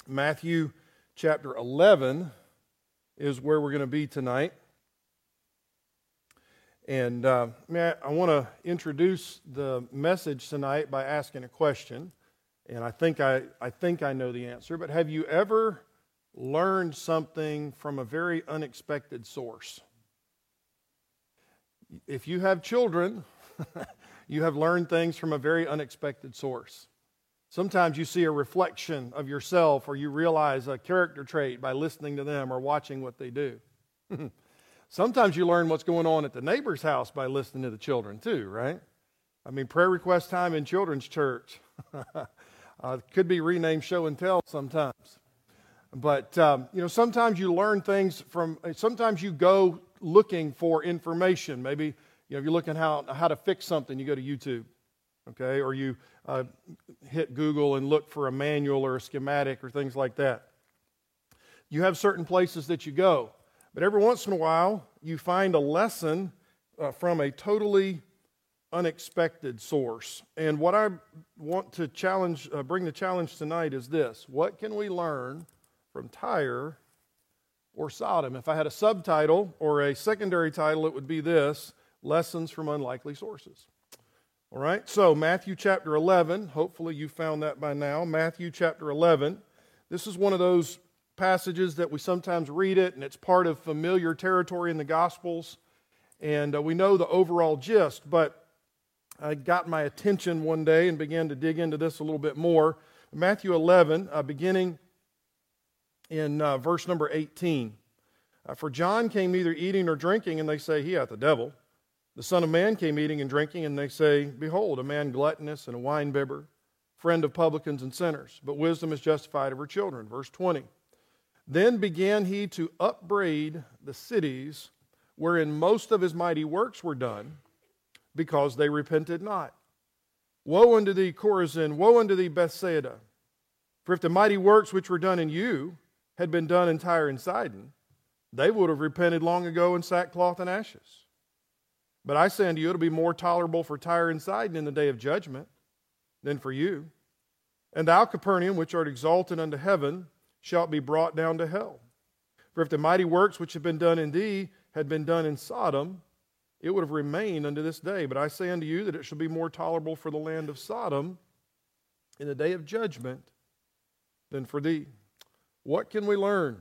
Matthew chapter 11 is where we're going to be tonight. And I want to introduce the message tonight by asking a question. And I think I know the answer, but have you ever learned something from a very unexpected source? If you have children, you have learned things from a very unexpected source. Sometimes you see a reflection of yourself, or you realize a character trait by listening to them or watching what they do. Sometimes you learn what's going on at the neighbor's house by listening to the children too, right? I mean, prayer request time in children's church. Could be renamed show and tell sometimes. But, sometimes you learn things sometimes you go looking for information. Maybe, if you're looking how to fix something, you go to YouTube, okay? Or you hit Google and look for a manual or a schematic or things like that. You have certain places that you go. But every once in a while, you find a lesson from a totally unexpected source. And what I want to bring the challenge tonight is this: what can we learn from Tyre or Sodom? If I had a subtitle or a secondary title, it would be this: Lessons from Unlikely Sources. All right, so Matthew chapter 11, hopefully you found that by now. Matthew chapter 11, this is one of those passages that we sometimes read it, and it's part of familiar territory in the Gospels, and we know the overall gist, but I got my attention one day and began to dig into this a little bit more. Matthew 11, beginning in verse number 18. For John came neither eating nor drinking, and they say, he hath the devil. The Son of Man came eating and drinking, and they say, behold, a man gluttonous and a winebibber, friend of publicans and sinners. But wisdom is justified of her children. Verse 20. Then began he to upbraid the cities wherein most of his mighty works were done, because they repented not. Woe unto thee, Chorazin! Woe unto thee, Bethsaida! For if the mighty works which were done in you had been done in Tyre and Sidon, they would have repented long ago in sackcloth and ashes. But I say unto you, it will be more tolerable for Tyre and Sidon in the day of judgment than for you. And thou, Capernaum, which art exalted unto heaven, shalt be brought down to hell. For if the mighty works which have been done in thee had been done in Sodom, it would have remained unto this day. But I say unto you that it shall be more tolerable for the land of Sodom in the day of judgment than for thee. What can we learn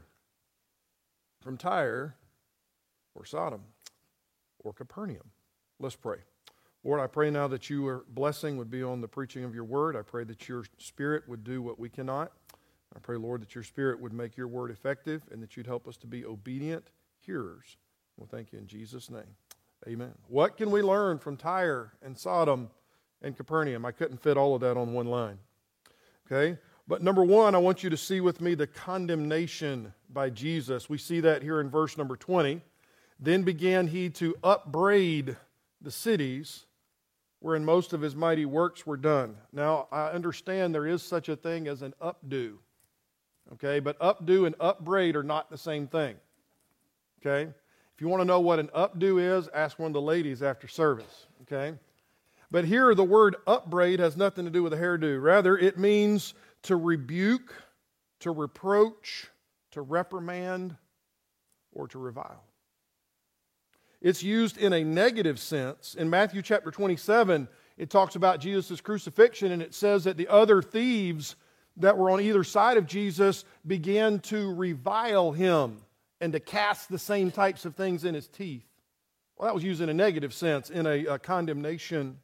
from Tyre or Sodom or Capernaum? Let's pray. Lord, I pray now that your blessing would be on the preaching of your word. I pray that your Spirit would do what we cannot. I pray, Lord, that your Spirit would make your word effective and that you'd help us to be obedient hearers. Well, thank you in Jesus' name. Amen. What can we learn from Tyre and Sodom and Capernaum? I couldn't fit all of that on one line. Okay? But number one, I want you to see with me the condemnation by Jesus. We see that here in verse number 20. Then began he to upbraid the cities wherein most of his mighty works were done. Now, I understand there is such a thing as an updo. Okay? But updo and upbraid are not the same thing. Okay? If you want to know what an updo is, ask one of the ladies after service. Okay? But here the word upbraid has nothing to do with a hairdo. Rather, it means to rebuke, to reproach, to reprimand, or to revile. It's used in a negative sense. In Matthew chapter 27, it talks about Jesus' crucifixion, and it says that the other thieves that were on either side of Jesus began to revile him and to cast the same types of things in his teeth. Well, that was used in a negative sense, in a condemnation.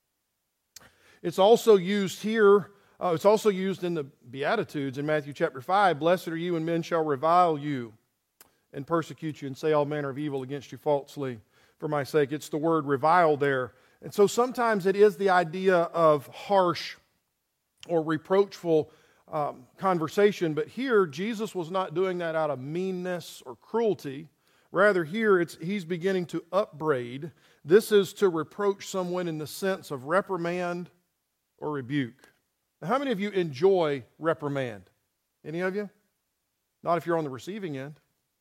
It's also used here, it's also used in the Beatitudes in Matthew chapter 5. Blessed are you when men shall revile you and persecute you and say all manner of evil against you falsely for my sake. It's the word revile there. And so sometimes it is the idea of harsh or reproachful conversation, but here Jesus was not doing that out of meanness or cruelty. Rather, here he's beginning to upbraid. This is to reproach someone in the sense of reprimand or rebuke. Now, how many of you enjoy reprimand? Any of you? Not if you're on the receiving end.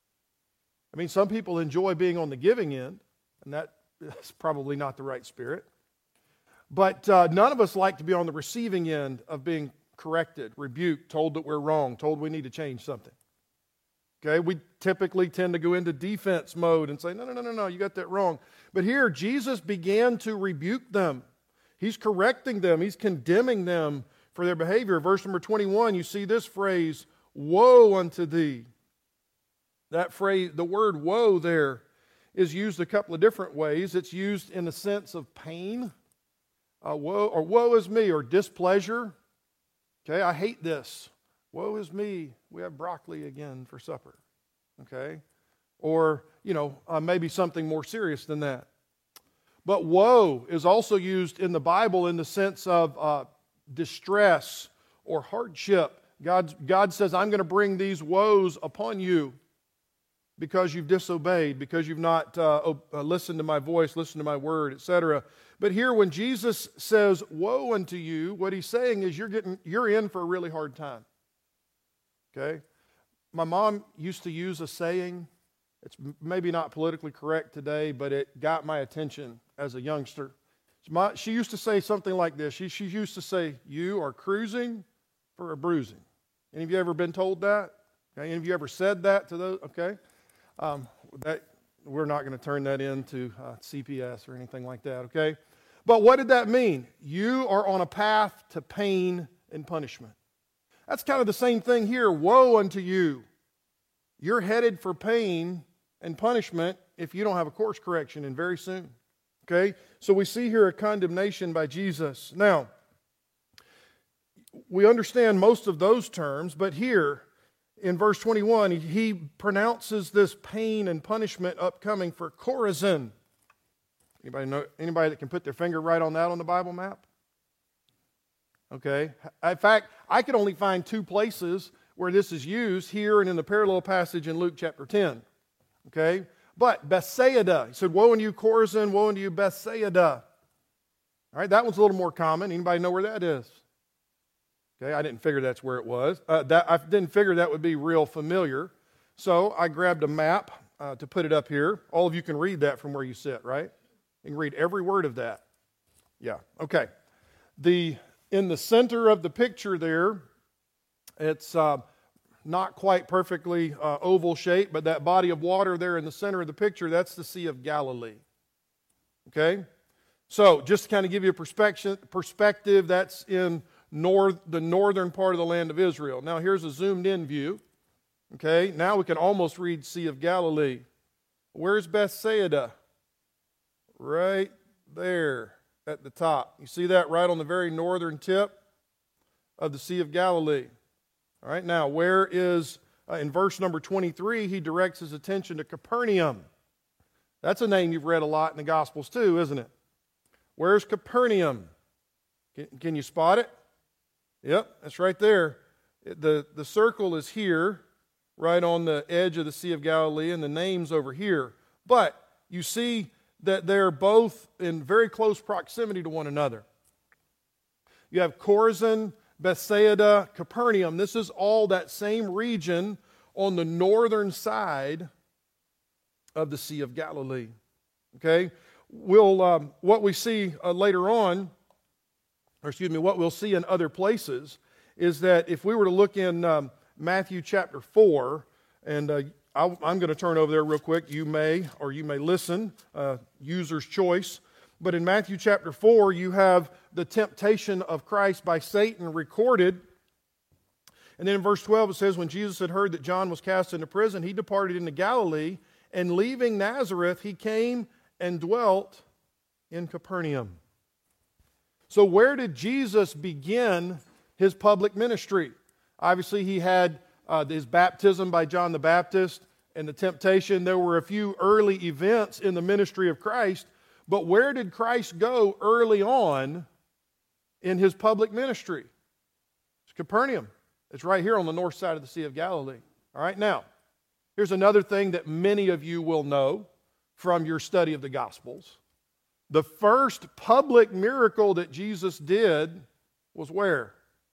I mean, some people enjoy being on the giving end, and that's probably not the right spirit. But none of us like to be on the receiving end of being corrected, rebuked, told that we're wrong, told we need to change something. Okay, we typically tend to go into defense mode and say, no, you got that wrong. But here, Jesus began to rebuke them. He's correcting them. He's condemning them for their behavior. Verse number 21, you see this phrase, woe unto thee. That phrase, the word woe there, is used a couple of different ways. It's used in the sense of pain, woe is me, or displeasure. Okay, I hate this. Woe is me, we have broccoli again for supper. Okay, or, maybe something more serious than that. But woe is also used in the Bible in the sense of distress or hardship. God says, I'm going to bring these woes upon you because you've disobeyed, because you've not listened to my voice, listened to my word, etc. But here when Jesus says, woe unto you, what he's saying is you're in for a really hard time. Okay? My mom used to use a saying. It's maybe not politically correct today, but it got my attention as a youngster. She used to say something like this. She used to say, you are cruising for a bruising. Any of you ever been told that? Okay? Any of you ever said that to those? Okay. We're not going to turn that into CPS or anything like that, okay? But what did that mean? You are on a path to pain and punishment. That's kind of the same thing here. Woe unto you. You're headed for pain and punishment if you don't have a course correction, and very soon. Okay? So we see here a condemnation by Jesus. Now, we understand most of those terms, but here in verse 21, he pronounces this pain and punishment upcoming for Chorazin. Anybody that can put their finger right on that on the Bible map? Okay. In fact, I could only find two places where this is used, here and in the parallel passage in Luke chapter 10. Okay. But Bethsaida, he said, woe unto you Chorazin, woe unto you Bethsaida. All right, that one's a little more common. Anybody know where that is? Okay, I didn't figure that's where it was. I didn't figure that would be real familiar. So I grabbed a map to put it up here. All of you can read that from where you sit, right? You can read every word of that. Yeah, okay. In the center of the picture there, it's not quite perfectly oval shaped, but that body of water there in the center of the picture, that's the Sea of Galilee. Okay? So just to kind of give you a perspective, that's in the northern part of the land of Israel. Now here's a zoomed in view. Okay, now we can almost read Sea of Galilee. Where's Bethsaida? Right there at the top. You see that right on the very northern tip of the Sea of Galilee. All right, now where is, in verse number 23, he directs his attention to Capernaum. That's a name you've read a lot in the Gospels too, isn't it? Where's Capernaum? Can you spot it? Yep, that's right there. The circle is here, right on the edge of the Sea of Galilee, and the name's over here. But you see that they're both in very close proximity to one another. You have Chorazin, Bethsaida, Capernaum. This is all that same region on the northern side of the Sea of Galilee. Okay? What we see later on, what we'll see in other places is that if we were to look in Matthew chapter 4, and I'm going to turn over there real quick. You may listen, user's choice. But in Matthew chapter 4, you have the temptation of Christ by Satan recorded. And then in verse 12 it says, when Jesus had heard that John was cast into prison, he departed into Galilee, and leaving Nazareth, he came and dwelt in Capernaum. So where did Jesus begin his public ministry? Obviously, he had his baptism by John the Baptist and the temptation. There were a few early events in the ministry of Christ, but where did Christ go early on in his public ministry? It's Capernaum. It's right here on the north side of the Sea of Galilee. All right, now, here's another thing that many of you will know from your study of the Gospels. The first public miracle that Jesus did was where?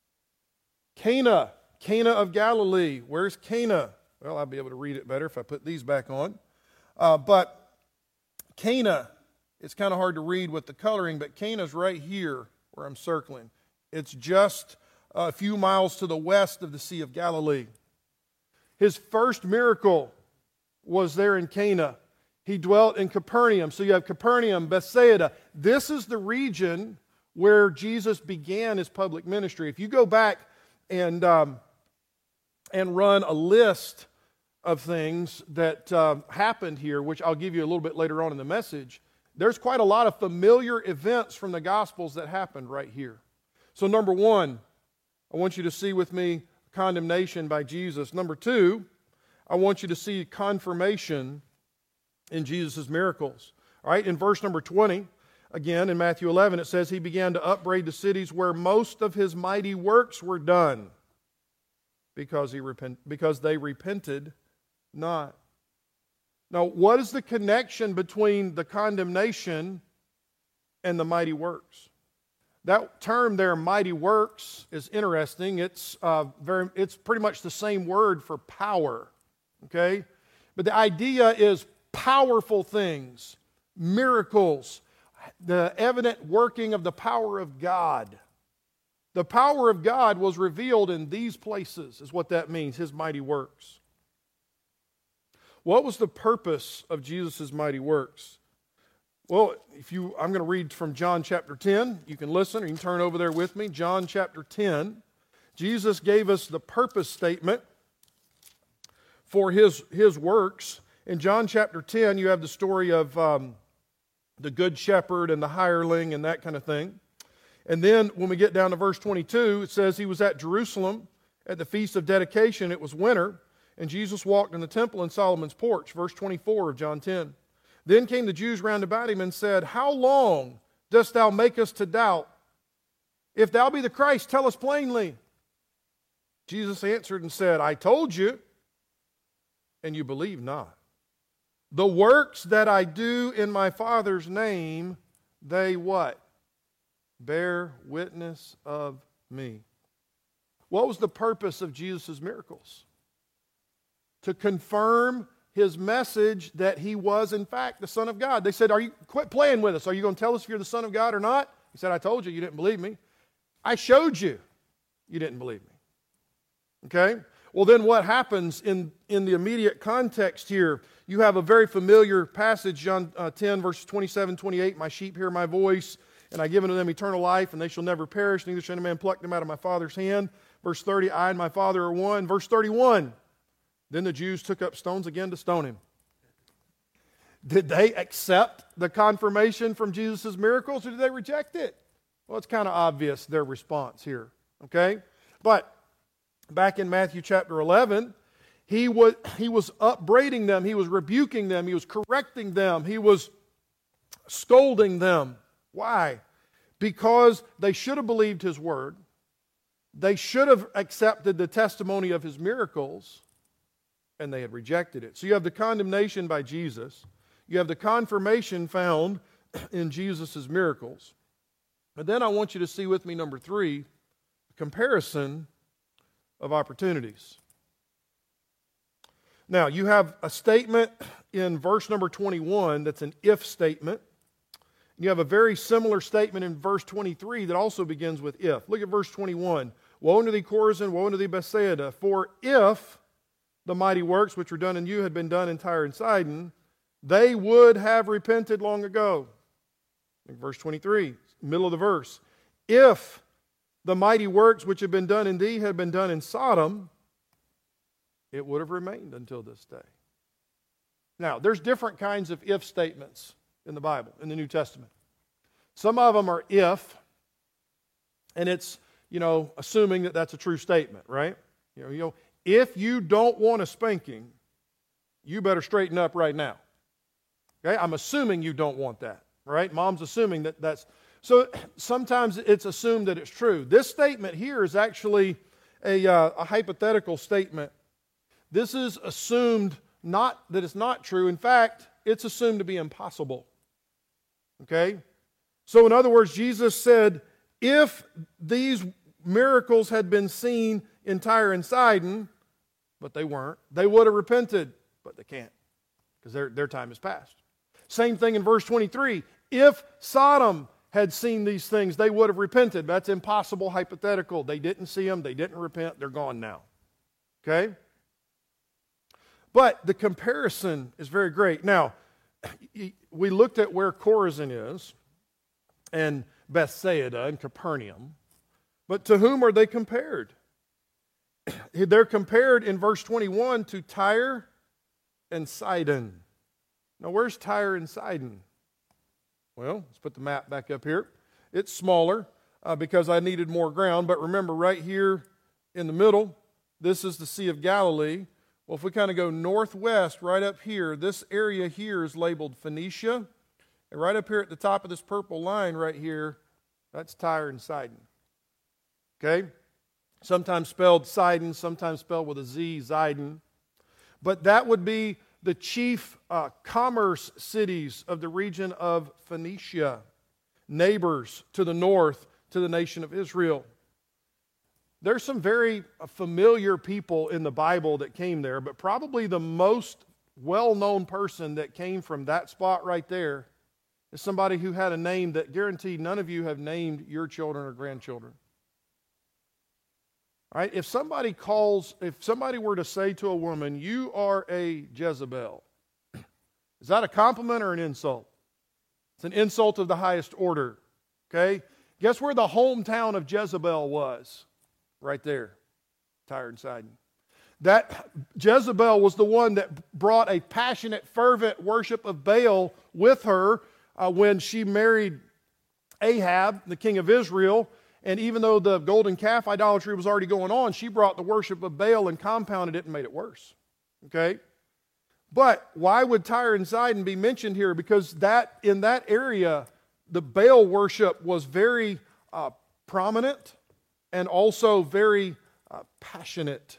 Cana of Galilee. Where's Cana? Well, I'll be able to read it better if I put these back on. But Cana, it's kind of hard to read with the coloring, but Cana's right here where I'm circling. It's just a few miles to the west of the Sea of Galilee. His first miracle was there in Cana. He dwelt in Capernaum. So you have Capernaum, Bethsaida. This is the region where Jesus began his public ministry. If you go back and run a list of things that happened here, which I'll give you a little bit later on in the message, there's quite a lot of familiar events from the Gospels that happened right here. So number one, I want you to see with me condemnation by Jesus. Number two, I want you to see confirmation in Jesus' miracles. All right, in verse number 20, again in Matthew 11, it says, He began to upbraid the cities where most of His mighty works were done because they repented not. Now, what is the connection between the condemnation and the mighty works? That term there, mighty works, is interesting. It's pretty much the same word for power, okay? But the idea is powerful things, miracles, the evident working of the power of God. The power of God was revealed in these places, is what that means, His mighty works. What was the purpose of Jesus' mighty works? Well, I'm going to read from John chapter 10. You can listen or you can turn over there with me. John chapter 10. Jesus gave us the purpose statement for His works. In John chapter 10, you have the story of the good shepherd and the hireling and that kind of thing. And then when we get down to verse 22, it says, He was at Jerusalem at the Feast of Dedication. It was winter, and Jesus walked in the temple in Solomon's porch. Verse 24 of John 10. Then came the Jews round about Him and said, How long dost thou make us to doubt? If thou be the Christ, tell us plainly. Jesus answered and said, I told you, and you believe not. The works that I do in my Father's name, they what? Bear witness of me. What was the purpose of Jesus' miracles? To confirm His message that He was in fact the Son of God. They said, quit playing with us. Are you going to tell us if you're the Son of God or not? He said, I told you, you didn't believe me. I showed you, you didn't believe me. Okay? Well, then what happens in the immediate context here? You have a very familiar passage, John 10, verses 27, 28. My sheep hear my voice, and I give unto them eternal life, and they shall never perish, neither shall any man pluck them out of my Father's hand. Verse 30, I and my Father are one. Verse 31, then the Jews took up stones again to stone Him. Did they accept the confirmation from Jesus' miracles, or did they reject it? Well, it's kind of obvious, their response here. Okay? But back in Matthew chapter 11, He was upbraiding them, He was rebuking them, He was correcting them, He was scolding them. Why? Because they should have believed His word. They should have accepted the testimony of His miracles, and they had rejected it. So you have the condemnation by Jesus. You have the confirmation found in Jesus' miracles. But then I want you to see with me, number 3, comparison of opportunities. Now, you have a statement in verse number 21 that's an if statement. You have a very similar statement in verse 23 that also begins with if. Look at verse 21. Woe unto thee, Chorazin, woe unto thee, Bethsaida, for if the mighty works which were done in you had been done in Tyre and Sidon, they would have repented long ago. In verse 23, middle of the verse. If the mighty works which have been done in thee had been done in Sodom, it would have remained until this day. Now, there's different kinds of if statements in the Bible, in the New Testament. Some of them are if, and it's, assuming that that's a true statement, right? If you don't want a spanking, you better straighten up right now. Okay? I'm assuming you don't want that, right? Mom's assuming that that's... So sometimes it's assumed that it's true. This statement here is actually a hypothetical statement. This is assumed not that it's not true. In fact, it's assumed to be impossible. Okay? So in other words, Jesus said, if these miracles had been seen in Tyre and Sidon, but they weren't, they would have repented, but they can't because their time has passed. Same thing in verse 23. If Sodom had seen these things, they would have repented. That's impossible, hypothetical. They didn't see them. They didn't repent. They're gone now. Okay? But the comparison is very great. Now, we looked at where Chorazin is, and Bethsaida and Capernaum. But to whom are they compared? They're compared in verse 21 to Tyre and Sidon. Now, where's Tyre and Sidon? Well, let's put the map back up here. It's smaller because I needed more ground. But remember, right here in the middle, this is the Sea of Galilee. Well, if we kind of go northwest, right up here, this area here is labeled Phoenicia. And right up here at the top of this purple line right here, that's Tyre and Sidon. Okay? Sometimes spelled Sidon, sometimes spelled with a Z, Zidon. But that would be the chief commerce cities of the region of Phoenicia, neighbors to the north to the nation of Israel. There's some very familiar people in the Bible that came there, but probably the most well-known person that came from that spot right there is somebody who had a name that guaranteed none of you have named your children or grandchildren. All right? If somebody were to say to a woman, "You are a Jezebel," is that a compliment or an insult? It's an insult of the highest order. Okay? Guess where the hometown of Jezebel was? Right there, Tyre and Sidon. That Jezebel was the one that brought a passionate, fervent worship of Baal with her when she married Ahab, the king of Israel. And even though the golden calf idolatry was already going on, she brought the worship of Baal and compounded it and made it worse. Okay? But why would Tyre and Sidon be mentioned here? Because in that area, the Baal worship was very prominent and also very passionate.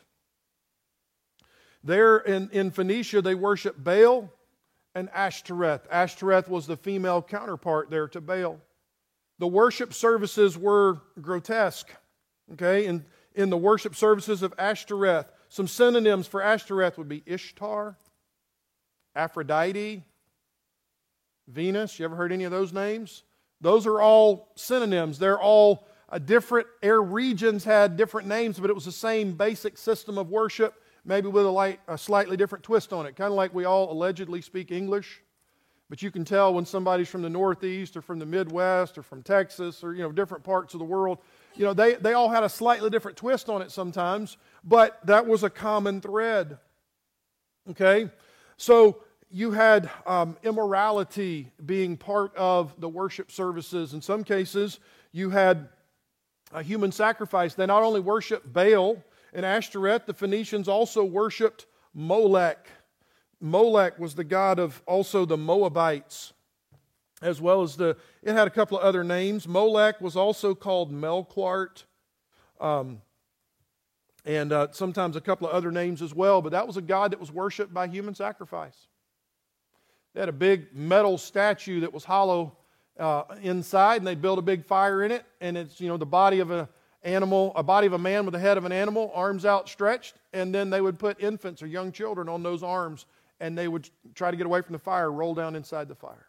There in Phoenicia, they worship Baal and Ashtoreth. Ashtoreth was the female counterpart there to Baal. The worship services were grotesque. Okay, in the worship services of Ashtoreth, some synonyms for Ashtoreth would be Ishtar, Aphrodite, Venus. You ever heard any of those names? Those are all synonyms. They're all different regions had different names, but it was the same basic system of worship, maybe with a slightly different twist on it. Kind of like we all allegedly speak English, but you can tell when somebody's from the Northeast or from the Midwest or from Texas or different parts of the world. They all had a slightly different twist on it sometimes, but that was a common thread. Okay, so you had immorality being part of the worship services. In some cases, you had a human sacrifice. They not only worshiped Baal and Ashtoreth, the Phoenicians also worshiped Molech. Molech was the god of also the Moabites, as well as it had a couple of other names. Molech was also called Melquart, and sometimes a couple of other names as well, but that was a god that was worshipped by human sacrifice. They had a big metal statue that was hollow inside, and they built a big fire in it, and it's the body of a body of a man with the head of an animal, arms outstretched, and then they would put infants or young children on those arms, and they would try to get away from the fire, roll down inside the fire.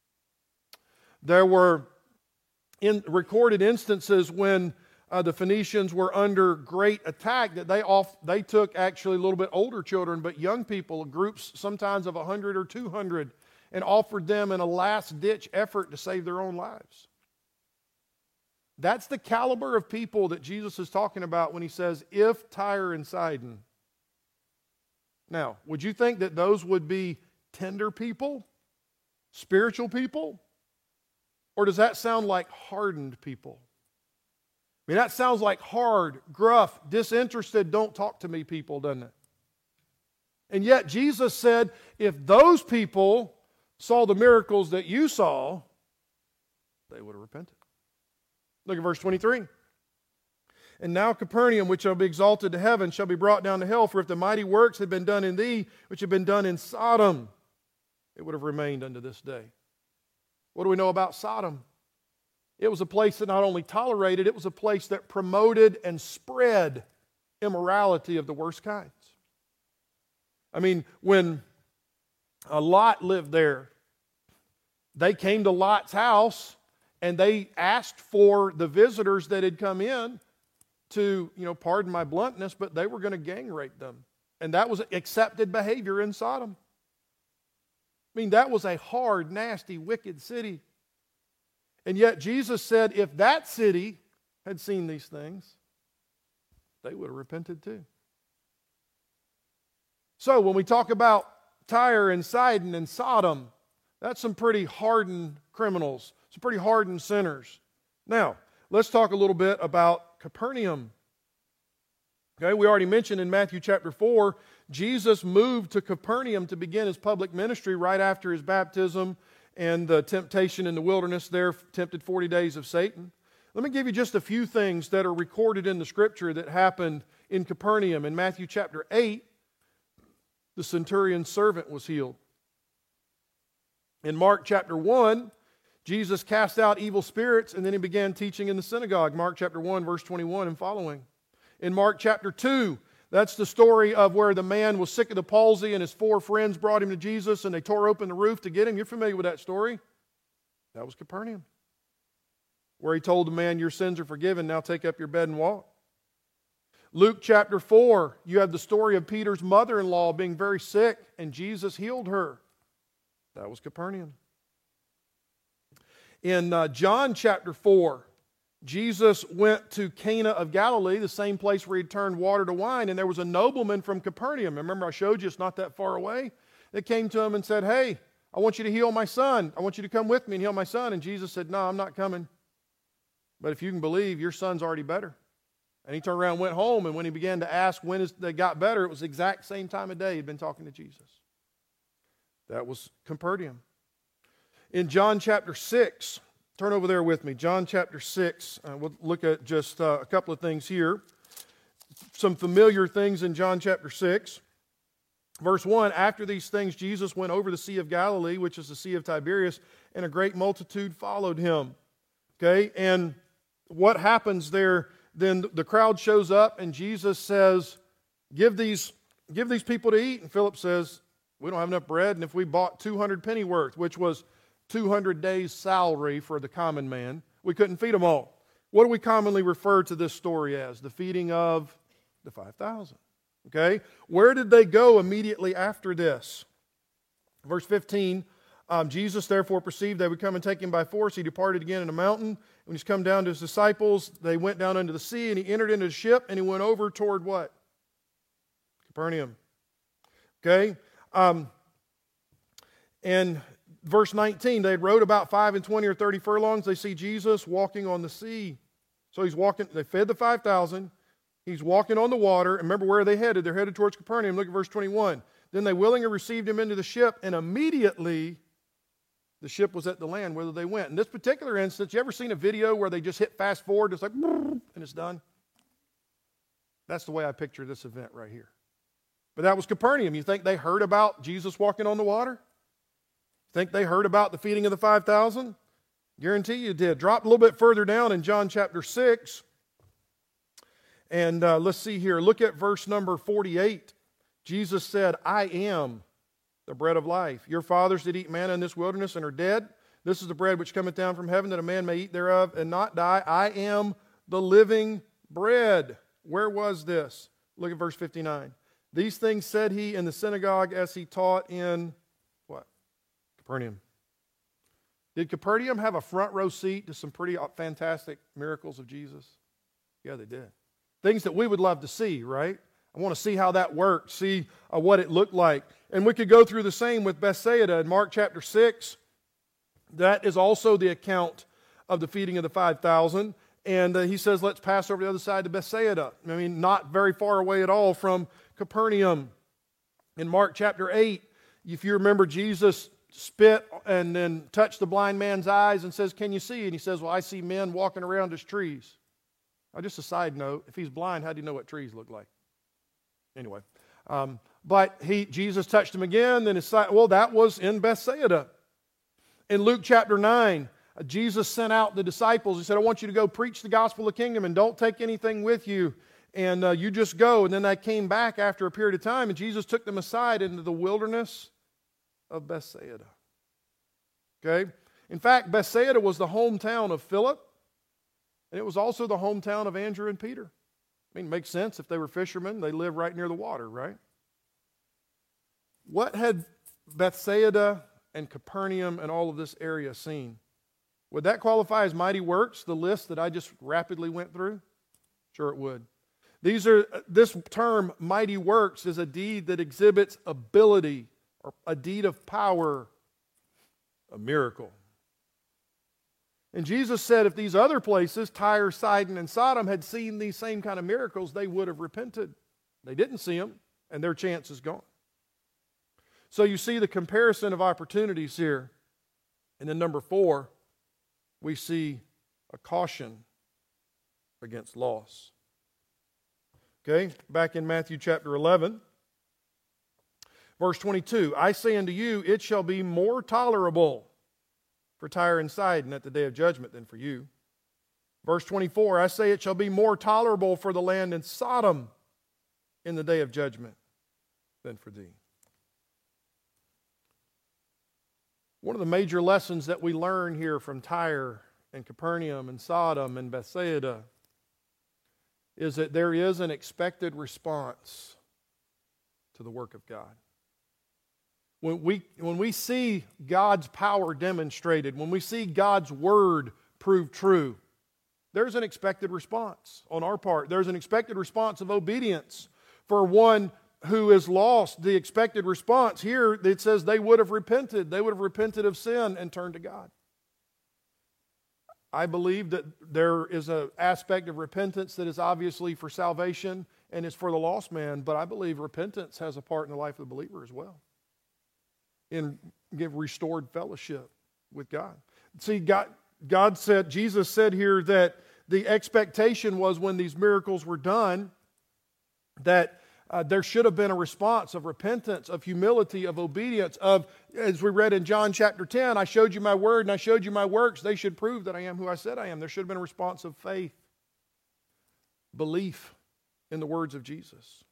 There were recorded instances when the Phoenicians were under great attack that they took actually a little bit older children, but young people, groups sometimes of 100 or 200, and offered them in a last-ditch effort to save their own lives. That's the caliber of people that Jesus is talking about when he says, if Tyre and Sidon. Now, would you think that those would be tender people? Spiritual people? Or does that sound like hardened people? I mean, that sounds like hard, gruff, disinterested, don't talk to me people, doesn't it? And yet Jesus said, if those people saw the miracles that you saw, they would have repented. Look at verse 23. And now Capernaum, which shall be exalted to heaven, shall be brought down to hell. For if the mighty works had been done in thee, which have been done in Sodom, it would have remained unto this day. What do we know about Sodom? It was a place that not only tolerated, it was a place that promoted and spread immorality of the worst kinds. I mean, when Lot lived there, they came to Lot's house, And they asked for the visitors that had come in to, pardon my bluntness, but they were going to gang rape them. And that was accepted behavior in Sodom. I mean, that was a hard, nasty, wicked city. And yet Jesus said if that city had seen these things, they would have repented too. So when we talk about Tyre and Sidon and Sodom, that's some pretty hardened criminals, some pretty hardened sinners. Now, let's talk a little bit about Capernaum. Okay, we already mentioned in Matthew chapter 4, Jesus moved to Capernaum to begin his public ministry right after his baptism and the temptation in the wilderness there, tempted 40 days of Satan. Let me give you just a few things that are recorded in the Scripture that happened in Capernaum. In Matthew chapter 8, the centurion's servant was healed. In Mark chapter 1, Jesus cast out evil spirits and then he began teaching in the synagogue. Mark chapter 1, verse 21 and following. In Mark chapter 2, that's the story of where the man was sick of the palsy and his 4 friends brought him to Jesus and they tore open the roof to get him. You're familiar with that story? That was Capernaum. Where he told the man, your sins are forgiven, now take up your bed and walk. Luke chapter 4, you have the story of Peter's mother-in-law being very sick and Jesus healed her. That was Capernaum. In John chapter 4, Jesus went to Cana of Galilee, the same place where he turned water to wine, and there was a nobleman from Capernaum. Remember I showed you it's not that far away? That came to him and said, hey, I want you to heal my son. I want you to come with me and heal my son. And Jesus said, no, I'm not coming. But if you can believe, your son's already better. And he turned around and went home, and when he began to ask when they got better, it was the exact same time of day he'd been talking to Jesus. That was Capernaum. In John chapter 6, turn over there with me. John chapter 6. We'll look at just a couple of things here. Some familiar things in John chapter 6. Verse 1, after these things, Jesus went over the Sea of Galilee, which is the Sea of Tiberias, and a great multitude followed him. Okay, and what happens there, then the crowd shows up and Jesus says, give these people to eat. And Philip says, we don't have enough bread, and if we bought 200 pennyworth, which was 200 days' salary for the common man, we couldn't feed them all. What do we commonly refer to this story as? The feeding of the 5,000. Okay? Where did they go immediately after this? Verse 15, Jesus therefore perceived they would come and take him by force. He departed again in a mountain. When he's come down to his disciples, they went down into the sea, and he entered into the ship, and he went over toward what? Capernaum. Okay? And verse 19, they rowed about 5 and 20 or 30 furlongs. They see Jesus walking on the sea. So he's walking, they fed the 5,000. He's walking on the water. And remember, where are they headed? They're headed towards Capernaum. Look at verse 21. Then they willingly received him into the ship, and immediately the ship was at the land whither they went. In this particular instance, you ever seen a video where they just hit fast forward, it's like, and it's done? That's the way I picture this event right here. But that was Capernaum. You think they heard about Jesus walking on the water? Think they heard about the feeding of the 5,000? Guarantee you did. Drop a little bit further down in John chapter 6. And let's see here. Look at verse number 48. Jesus said, I am the bread of life. Your fathers did eat manna in this wilderness and are dead. This is the bread which cometh down from heaven, that a man may eat thereof and not die. I am the living bread. Where was this? Look at verse 59. These things said he in the synagogue as he taught in what? Capernaum. Did Capernaum have a front row seat to some pretty fantastic miracles of Jesus? Yeah, they did. Things that we would love to see, right? I want to see how that worked, see what it looked like. And we could go through the same with Bethsaida in Mark chapter 6. That is also the account of the feeding of the 5,000. And he says, let's pass over the other side to Bethsaida. I mean, not very far away at all from Capernaum. In Mark chapter 8, if you remember, Jesus spit and then touched the blind man's eyes and says, can you see? And he says, well, I see men walking around as trees. Now, just a side note, if he's blind, how do you know what trees look like? Anyway, but Jesus touched him again, then his sight, well, that was in Bethsaida. In Luke chapter 9, Jesus sent out the disciples. He said, I want you to go preach the gospel of the kingdom and don't take anything with you. And you just go. And then they came back after a period of time, and Jesus took them aside into the wilderness of Bethsaida. Okay? In fact, Bethsaida was the hometown of Philip, and it was also the hometown of Andrew and Peter. I mean, it makes sense if they were fishermen. They lived right near the water, right? What had Bethsaida and Capernaum and all of this area seen? Would that qualify as mighty works, the list that I just rapidly went through? Sure it would. This term, mighty works, is a deed that exhibits ability, or a deed of power, a miracle. And Jesus said if these other places, Tyre, Sidon, and Sodom, had seen these same kind of miracles, they would have repented. They didn't see them, and their chance is gone. So you see the comparison of opportunities here. And then number 4, we see a caution against loss. Okay, back in Matthew chapter 11, verse 22, I say unto you, it shall be more tolerable for Tyre and Sidon at the day of judgment than for you. Verse 24, I say it shall be more tolerable for the land in Sodom in the day of judgment than for thee. One of the major lessons that we learn here from Tyre and Capernaum and Sodom and Bethsaida is that there is an expected response to the work of God. When we see God's power demonstrated, when we see God's word proved true, there's an expected response on our part. There's an expected response of obedience. For one who is lost, the expected response here, it says they would have repented. They would have repented of sin and turned to God. I believe that there is an aspect of repentance that is obviously for salvation and is for the lost man, but I believe repentance has a part in the life of the believer as well, in give restored fellowship with God. See, God said, Jesus said here that the expectation was when these miracles were done that there should have been a response of repentance, of humility, of obedience, of, as we read in John chapter 10, I showed you my word and I showed you my works. They should prove that I am who I said I am. There should have been a response of faith, belief in the words of Jesus.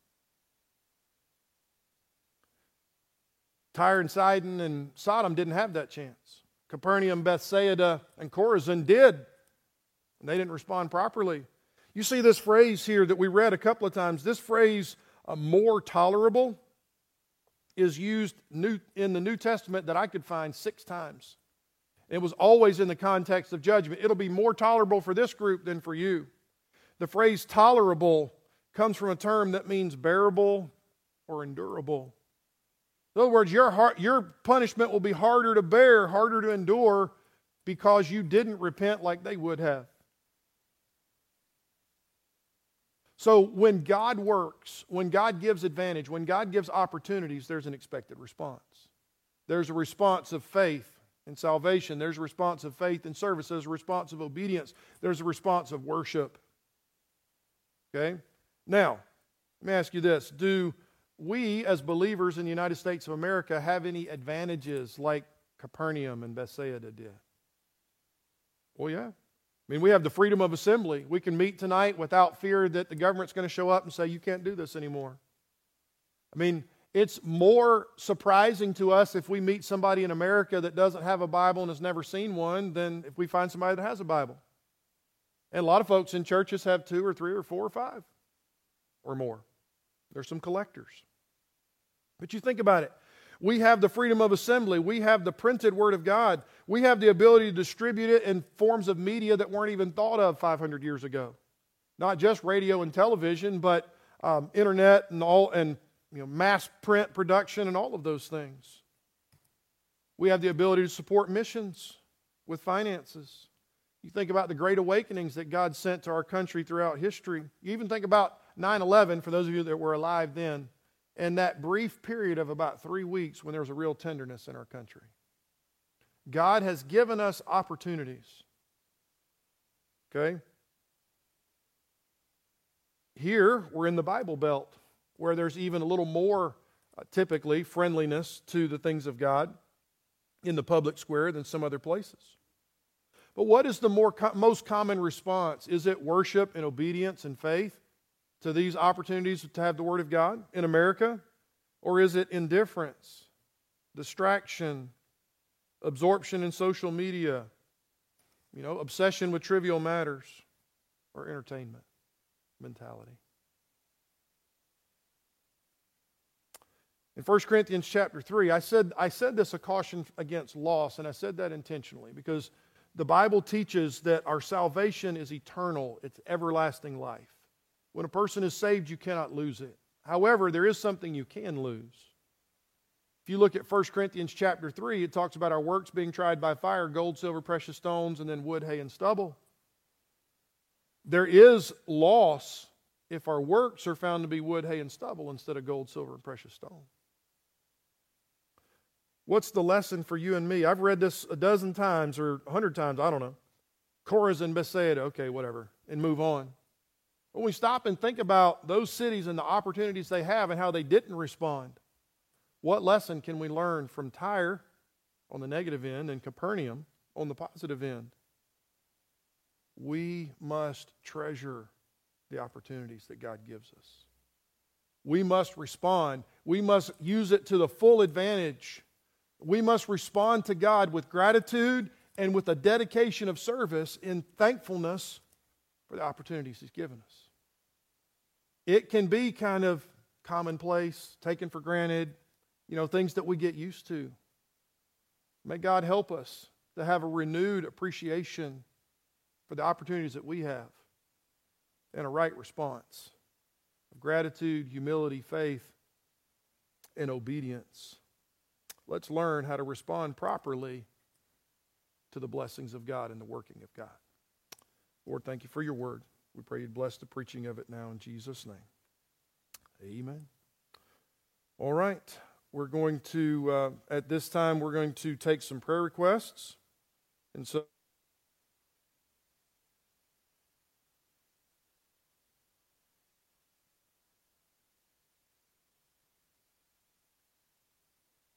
Tyre and Sidon and Sodom didn't have that chance. Capernaum, Bethsaida, and Chorazin did. And they didn't respond properly. You see this phrase here that we read a couple of times. This phrase, more tolerable, is used in the New Testament that I could find 6 times. It was always in the context of judgment. It'll be more tolerable for this group than for you. The phrase tolerable comes from a term that means bearable or endurable. In other words, your punishment will be harder to bear, harder to endure, because you didn't repent like they would have. So when God works, when God gives advantage, when God gives opportunities, there's an expected response. There's a response of faith in salvation. There's a response of faith in service. There's a response of obedience. There's a response of worship. Okay? Now, let me ask you this. Do we as believers in the United States of America have any advantages like Capernaum and Bethsaida did? Well, yeah. I mean, we have the freedom of assembly. We can meet tonight without fear that the government's going to show up and say, you can't do this anymore. I mean, it's more surprising to us if we meet somebody in America that doesn't have a Bible and has never seen one than if we find somebody that has a Bible. And a lot of folks in churches have 2 or 3 or 4 or 5 or more. There's some collectors. But you think about it. We have the freedom of assembly. We have the printed Word of God. We have the ability to distribute it in forms of media that weren't even thought of 500 years ago. Not just radio and television, but internet and all, and mass print production and all of those things. We have the ability to support missions with finances. You think about the great awakenings that God sent to our country throughout history. You even think about 9/11, for those of you that were alive then, and that brief period of about 3 weeks when there was a real tenderness in our country. God has given us opportunities. Okay? Here, we're in the Bible Belt, where there's even a little more, typically, friendliness to the things of God in the public square than some other places. But what is the most common response? Is it worship and obedience and faith to these opportunities to have the Word of God in America? Or is it indifference, distraction, absorption in social media, obsession with trivial matters, or entertainment mentality. In 1 Corinthians chapter 3, I said this a caution against loss, and I said that intentionally because the Bible teaches that our salvation is eternal. It's everlasting life. When a person is saved, you cannot lose it. However, there is something you can lose. If you look at 1 Corinthians chapter 3, it talks about our works being tried by fire, gold, silver, precious stones, and then wood, hay, and stubble. There is loss if our works are found to be wood, hay, and stubble instead of gold, silver, and precious stone. What's the lesson for you and me? I've read this a dozen times or 100 times, I don't know. Chorazin, Bethsaida, okay, whatever, and move on. When we stop and think about those cities and the opportunities they have and how they didn't respond, what lesson can we learn from Tyre on the negative end and Capernaum on the positive end? We must treasure the opportunities that God gives us. We must respond. We must use it to the full advantage. We must respond to God with gratitude and with a dedication of service in thankfulness for the opportunities He's given us. It can be kind of commonplace, taken for granted, things that we get used to. May God help us to have a renewed appreciation for the opportunities that we have and a right response of gratitude, humility, faith, and obedience. Let's learn how to respond properly to the blessings of God and the working of God. Lord, thank you for your word. We pray you'd bless the preaching of it now in Jesus' name. Amen. All right. We're going to, at this time, we're going to take some prayer requests. And so